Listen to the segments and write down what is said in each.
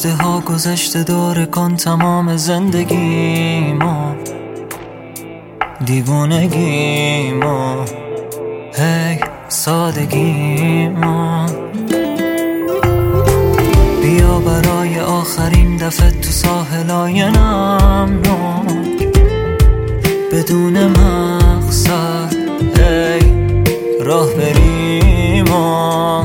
گذشته ها گذشته داره کن تمام زندگیمو، دیوونگیمو، هی سادگیمو. بیا برای آخرین دفعه تو ساحلای نمناک، بدون مقصد هی راه بریم و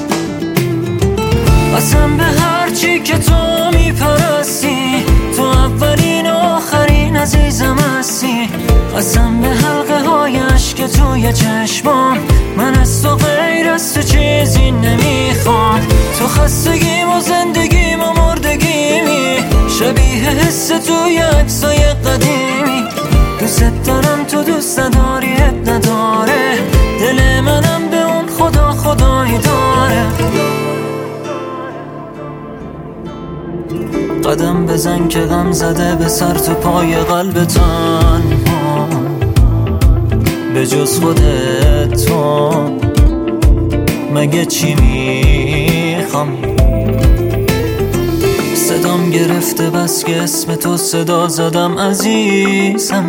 قسم به هرچی که تو میپرستی، تو اولین و آخرین عزیزم هستی. قسم به حلقه های عشق توی چشمام، من از تو غیر از تو چیزی نمیخوام. تو خستگیم و زندگیم و مردگیمی، شبیه حس توی عکسای قدیمی. دوست دارم تو دوست نداری اب نداره، دل منم به اون خدا خدایی داره. قدم بزن که غم زده به سر تو پای قلب تنها، به جز خودت تو مگه چی میخوام؟ صدام گرفته بس که اسم تو صدا زدم عزیزم،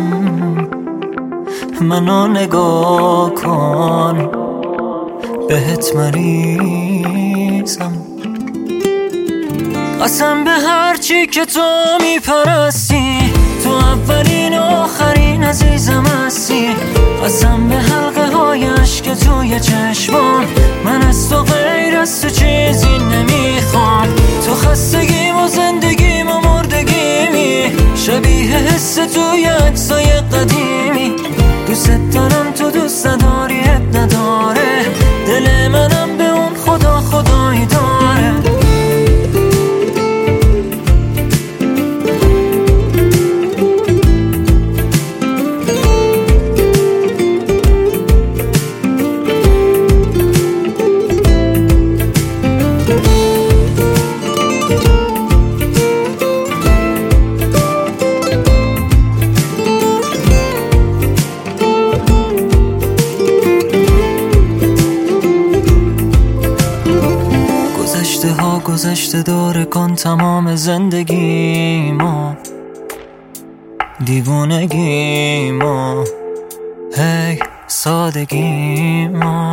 منو نگاه کن بهت مریضم. قسم به هرچی که تو میپرستی، تو اولین و آخرین عزیزم هستی. قسم به حلقه های عشق توی چشمام، من از تو غیر از تو چیزی نمیخوام. تو خستگیم و زندگیم و مردگیمی، شبیه حس توی عکسای قدیمی. دوست دارم تو دوست نداری اب نداره، دل منم به اون خدا خدایی داره. گذشته داره کن تمام زندگیمو، دیوونگیمو، هی سادگیمو.